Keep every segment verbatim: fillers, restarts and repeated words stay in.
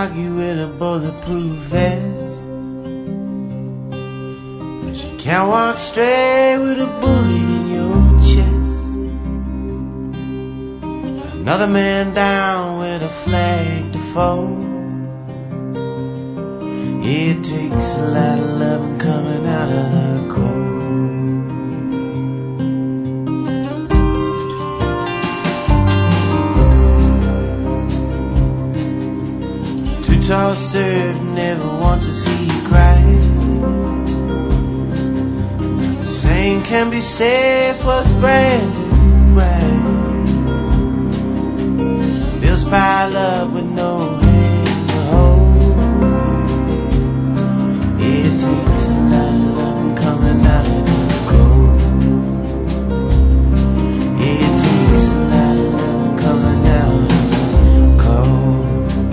argue with a bulletproof vest, but you can't walk straight with a bullet in your chest. Another man down with a flag to fold. It takes a lot of love coming out of the cold. Tall serve, never want to see you cry. The same can be said for what's brand new right. Bills pile up with no hand to hold. It takes a lot of love coming out of the cold. It takes a lot of love coming out of the cold.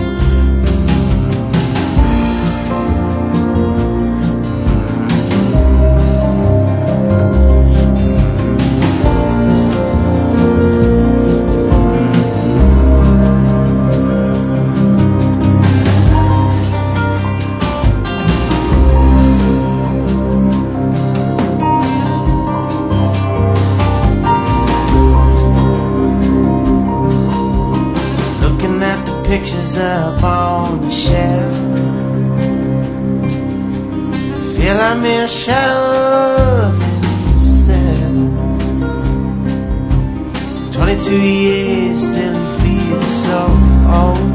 Pictures up on the shelf, feel I'm in a shadow of himself. Twenty-two years, still he feels so old.